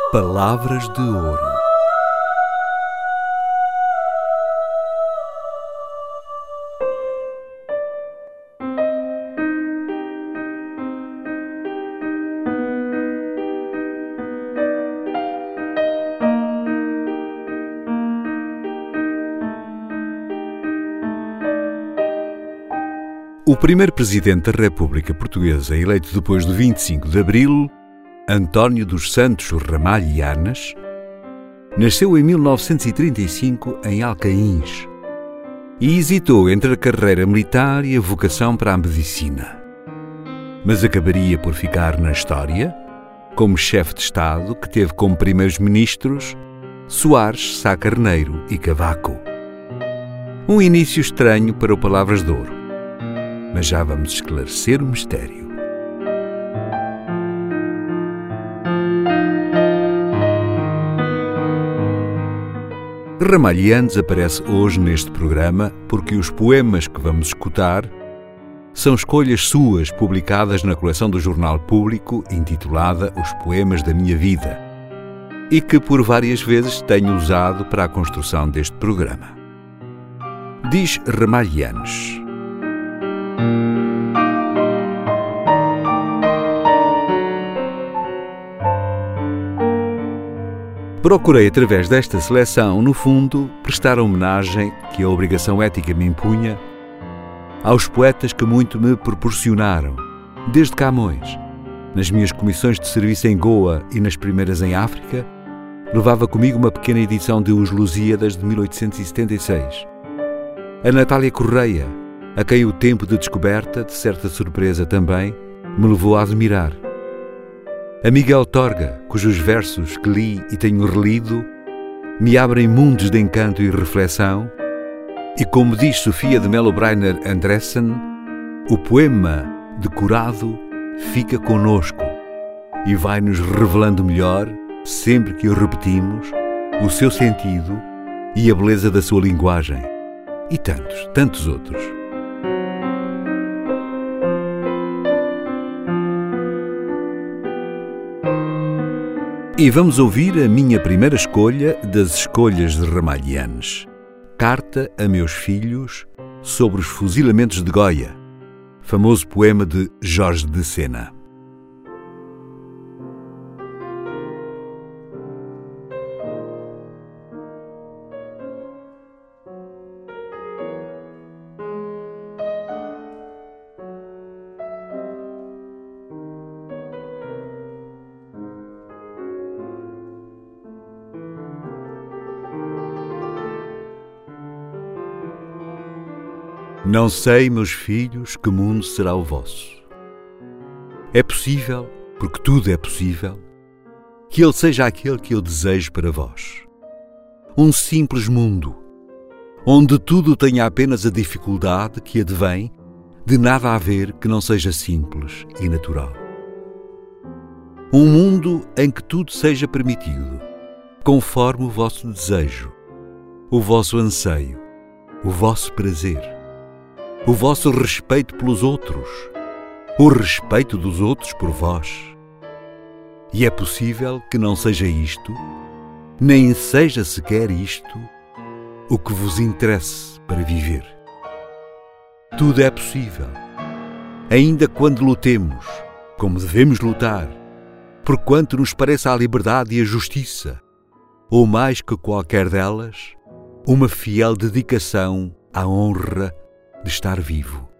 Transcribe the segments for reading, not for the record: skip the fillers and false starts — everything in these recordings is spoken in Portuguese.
Palavras de Ouro. O primeiro presidente da República Portuguesa, eleito depois do 25 de Abril, António dos Santos Ramalho e Anas, nasceu em 1935 em Alcaíns e hesitou entre a carreira militar e a vocação para a medicina. Mas acabaria por ficar na história como chefe de Estado que teve como primeiros ministros Soares, Sá Carneiro e Cavaco. Um início estranho para o Palavras de Ouro, mas já vamos esclarecer o mistério. Ramalho e Anas aparece hoje neste programa porque os poemas que vamos escutar são escolhas suas publicadas na coleção do Jornal Público intitulada Os Poemas da Minha Vida e que por várias vezes tenho usado para a construção deste programa. Diz Ramalho e Anas: procurei, através desta seleção, no fundo, prestar a homenagem que a obrigação ética me impunha aos poetas que muito me proporcionaram, desde Camões. Nas minhas comissões de serviço em Goa e nas primeiras em África, levava comigo uma pequena edição de Os Lusíadas de 1876. A Natália Correia, a quem o tempo de descoberta, de certa surpresa também, me levou a admirar. A Miguel Torga, cujos versos que li e tenho relido me abrem mundos de encanto e reflexão, e como diz Sofia de Mello Breiner Andressen, o poema decorado fica conosco e vai-nos revelando melhor, sempre que o repetimos, o seu sentido e a beleza da sua linguagem, e tantos outros. E vamos ouvir a minha primeira escolha das escolhas de Ramalho e Anas. Carta a meus filhos sobre os fuzilamentos de Goia, famoso poema de Jorge de Sena. Não sei, meus filhos, que mundo será o vosso. É possível, porque tudo é possível, que ele seja aquele que eu desejo para vós. Um simples mundo, onde tudo tenha apenas a dificuldade que advém de nada haver que não seja simples e natural. Um mundo em que tudo seja permitido, conforme o vosso desejo, o vosso anseio, o vosso prazer, o vosso respeito pelos outros, o respeito dos outros por vós. E é possível que não seja isto, nem seja sequer isto, o que vos interesse para viver. Tudo é possível, ainda quando lutemos, como devemos lutar, porquanto nos pareça a liberdade e a justiça, ou mais que qualquer delas, uma fiel dedicação à honra de estar vivo.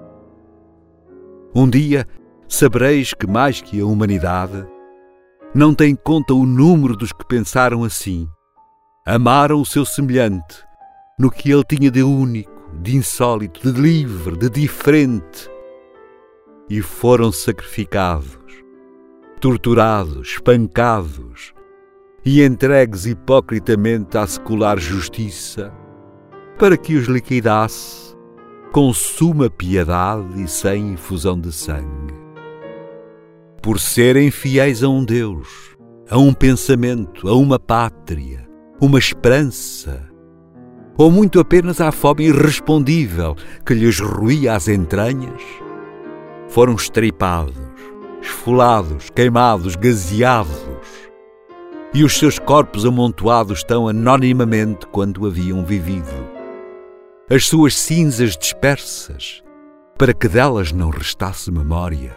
Um dia sabereis que mais que a humanidade não tem conta o número dos que pensaram assim, amaram o seu semelhante no que ele tinha de único, de insólito, de livre, de diferente, e foram sacrificados, torturados, espancados e entregues hipocritamente à secular justiça para que os liquidasse com suma piedade e sem infusão de sangue. Por serem fiéis a um Deus, a um pensamento, a uma pátria, uma esperança, ou muito apenas à fome irrespondível que lhes roía as entranhas, foram estripados, esfolados, queimados, gazeados, e os seus corpos amontoados tão anonimamente quando haviam vivido. As suas cinzas dispersas, para que delas não restasse memória.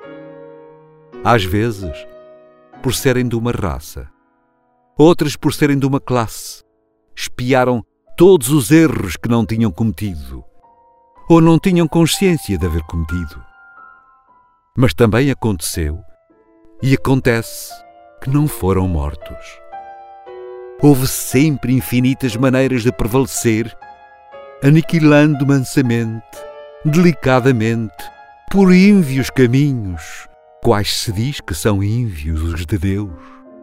Às vezes, por serem de uma raça, outras por serem de uma classe, espiaram todos os erros que não tinham cometido, ou não tinham consciência de haver cometido. Mas também aconteceu, e acontece, que não foram mortos. Houve sempre infinitas maneiras de prevalecer, aniquilando mansamente, delicadamente, por ínvios caminhos, quais se diz que são ínvios os de Deus.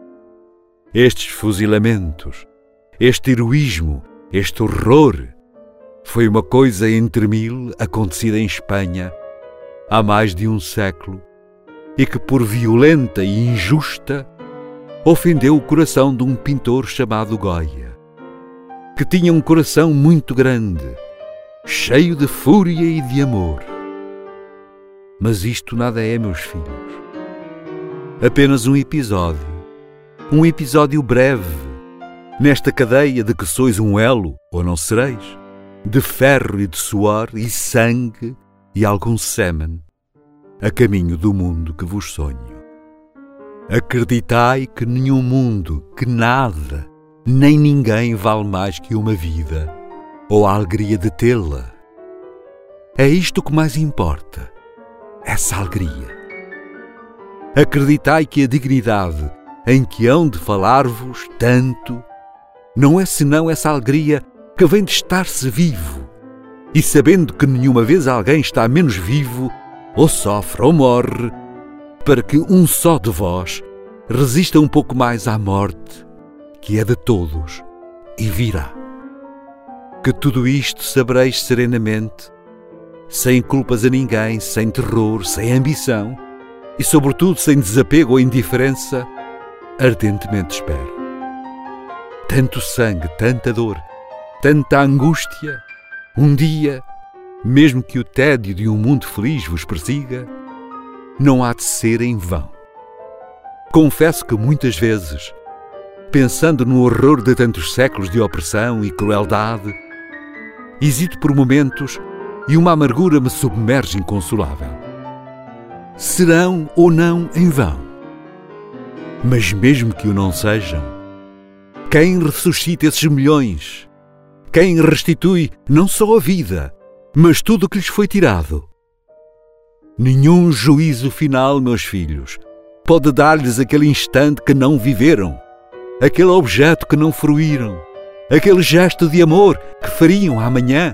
Estes fuzilamentos, este heroísmo, este horror, foi uma coisa entre mil acontecida em Espanha há mais de um século e que, por violenta e injusta, ofendeu o coração de um pintor chamado Goya, que tinha um coração muito grande, cheio de fúria e de amor. Mas isto nada é, meus filhos. Apenas um episódio breve, nesta cadeia de que sois um elo, ou não sereis, de ferro e de suor e sangue e algum sêmen, a caminho do mundo que vos sonho. Acreditai que nenhum mundo, que nada, nem ninguém vale mais que uma vida, ou a alegria de tê-la. É isto que mais importa, essa alegria. Acreditai que a dignidade em que hão de falar-vos tanto não é senão essa alegria que vem de estar-se vivo, e sabendo que nenhuma vez alguém está menos vivo, ou sofre ou morre, para que um só de vós resista um pouco mais à morte, que é de todos e virá. Que tudo isto sabereis serenamente, sem culpas a ninguém, sem terror, sem ambição e, sobretudo, sem desapego ou indiferença, ardentemente espero. Tanto sangue, tanta dor, tanta angústia, um dia, mesmo que o tédio de um mundo feliz vos persiga, não há de ser em vão. Confesso que muitas vezes, pensando no horror de tantos séculos de opressão e crueldade, hesito por momentos e uma amargura me submerge inconsolável. Serão ou não em vão? Mas mesmo que o não sejam, quem ressuscita esses milhões? Quem restitui não só a vida, mas tudo o que lhes foi tirado? Nenhum juízo final, meus filhos, pode dar-lhes aquele instante que não viveram, aquele objeto que não fruíram, aquele gesto de amor que fariam amanhã.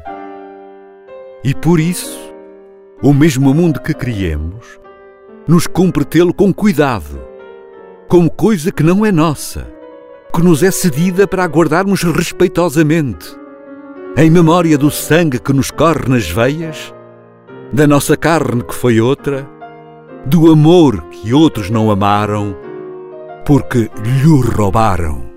E por isso, o mesmo mundo que criemos, nos cumpre tê-lo com cuidado, como coisa que não é nossa, que nos é cedida para aguardarmos respeitosamente, em memória do sangue que nos corre nas veias, da nossa carne que foi outra, do amor que outros não amaram, porque lhe roubaram.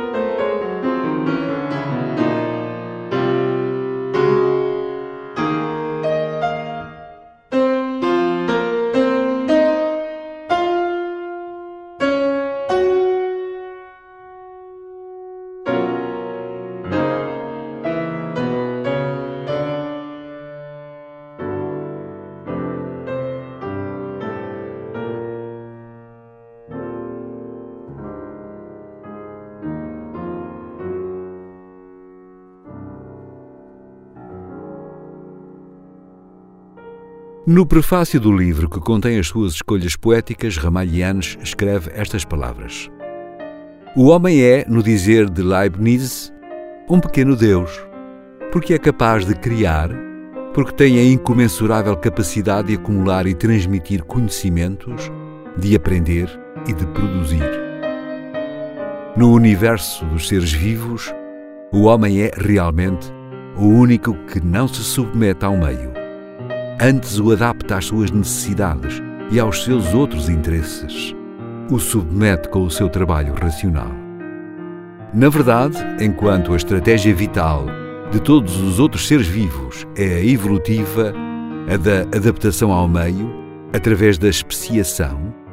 No prefácio do livro que contém as suas escolhas poéticas, Ramalhianes escreve estas palavras: O homem é, no dizer de Leibniz, um pequeno Deus, porque é capaz de criar, porque tem a incomensurável capacidade de acumular e transmitir conhecimentos, de aprender e de produzir. No universo dos seres vivos, o homem é realmente o único que não se submete ao meio. Antes o adapta às suas necessidades e aos seus outros interesses. O submete com o seu trabalho racional. Na verdade, enquanto a estratégia vital de todos os outros seres vivos é a evolutiva, a da adaptação ao meio, através da especiação,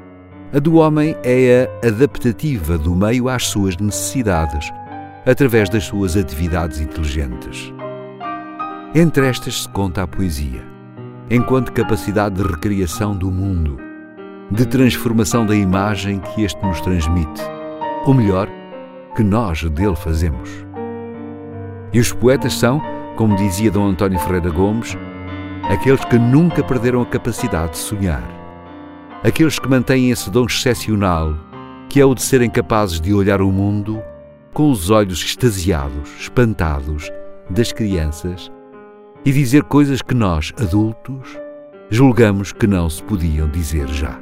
A do homem é a adaptativa do meio às suas necessidades, através das suas atividades inteligentes. Entre estas se conta a poesia, enquanto capacidade de recriação do mundo, de transformação da imagem que este nos transmite, ou melhor, que nós dele fazemos. E os poetas são, como dizia D. António Ferreira Gomes, aqueles que nunca perderam a capacidade de sonhar. Aqueles que mantêm esse dom excepcional, que é o de serem capazes de olhar o mundo com os olhos extasiados, espantados, das crianças e dizer coisas que nós, adultos, julgamos que não se podiam dizer já.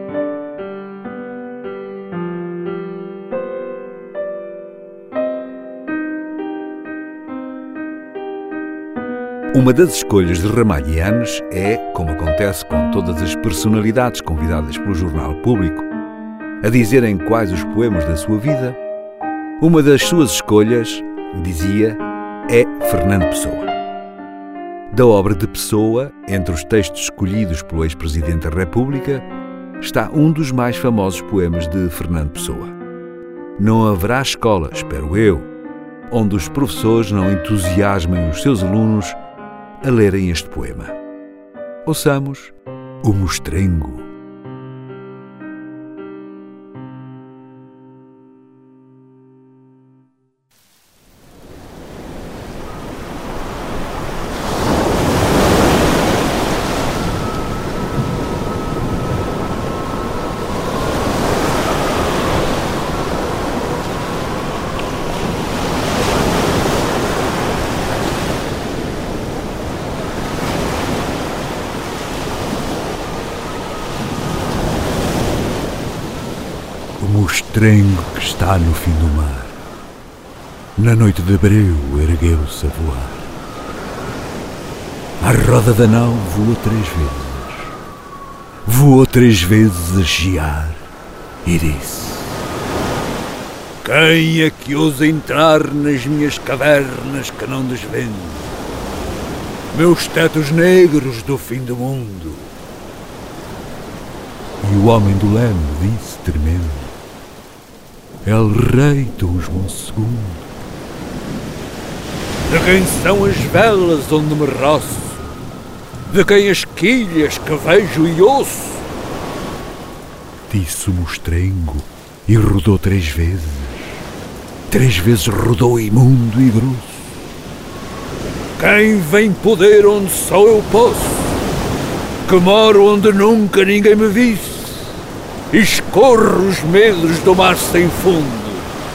Uma das escolhas de Ramalhianes é, como acontece com todas as personalidades convidadas pelo Jornal Público, a dizerem quais os poemas da sua vida. Uma das suas escolhas, dizia, é Fernando Pessoa. Da obra de Pessoa, entre os textos escolhidos pelo ex-presidente da República, está um dos mais famosos poemas de Fernando Pessoa. Não haverá escola, espero eu, onde os professores não entusiasmem os seus alunos a lerem este poema. Ouçamos O Mostrengo. O mostrengo que está no fim do mar, na noite de abril ergueu-se a voar. À roda da nau voou 3 vezes a chiar e disse: quem é que ousa entrar nas minhas cavernas que não desvendo, meus tetos negros do fim do mundo? E o homem do leme disse tremendo: El Rei Dom João II. De quem são as velas onde me roço? De quem as quilhas que vejo e ouço? Disse o mostrengo e rodou 3 vezes. 3 vezes rodou imundo e grosso. Quem vem poder onde só eu posso, que moro onde nunca ninguém me visse, e escorro os medos do mar sem fundo.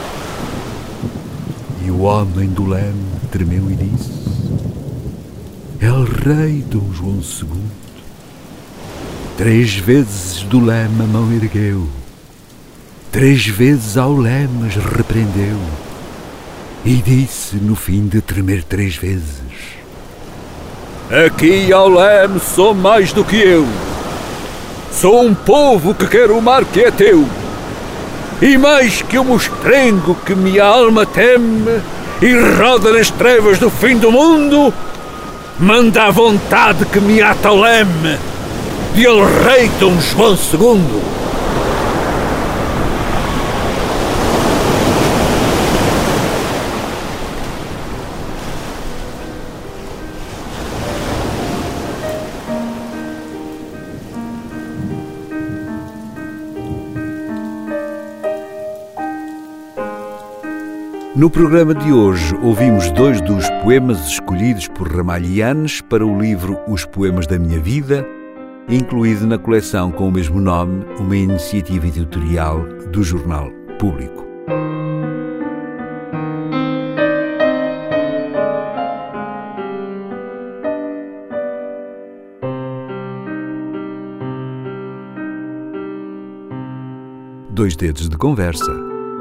E o homem do leme tremeu e disse: El Rei Dom João II. 3 vezes do leme a mão ergueu, 3 vezes ao leme as repreendeu, e disse no fim de tremer 3 vezes: aqui ao leme sou mais do que eu. Sou um povo que quer o mar que é teu, e mais que o mostrengo que minha alma teme e roda nas trevas do fim do mundo, manda a vontade que me ata ao leme de El Rei Dom João II. No programa de hoje ouvimos 2 dos poemas escolhidos por Ramalhianes para o livro Os Poemas da Minha Vida, incluído na coleção com o mesmo nome, uma iniciativa editorial do Jornal Público. Dois dedos de conversa.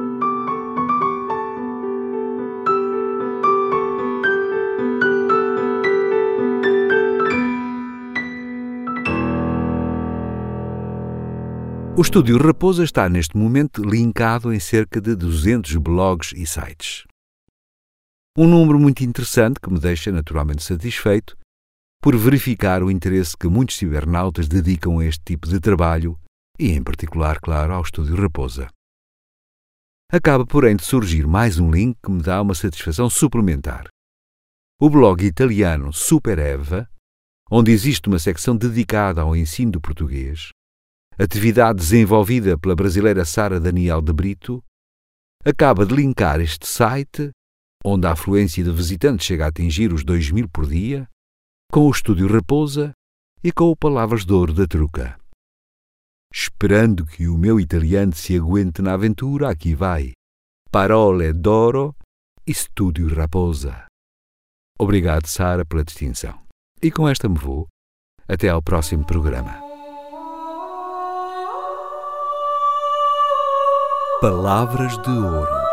O Estúdio Raposa está neste momento linkado em cerca de 200 blogs e sites. Um número muito interessante que me deixa naturalmente satisfeito por verificar o interesse que muitos cibernautas dedicam a este tipo de trabalho e, em particular, claro, ao Estúdio Raposa. Acaba, porém, de surgir mais um link que me dá uma satisfação suplementar. O blog italiano Super Eva, onde existe uma secção dedicada ao ensino do português, atividade desenvolvida pela brasileira Sara Daniel de Brito, acaba de linkar este site, onde a afluência de visitantes chega a atingir os 2.000 por dia, com o Estúdio Raposa e com o Palavras de Ouro da Truca. Esperando que o meu italiano se aguente na aventura, aqui vai. Parole d'Oro e Estúdio Raposa. Obrigado, Sara, pela distinção. E com esta me vou. Até ao próximo programa. Palavras de Ouro.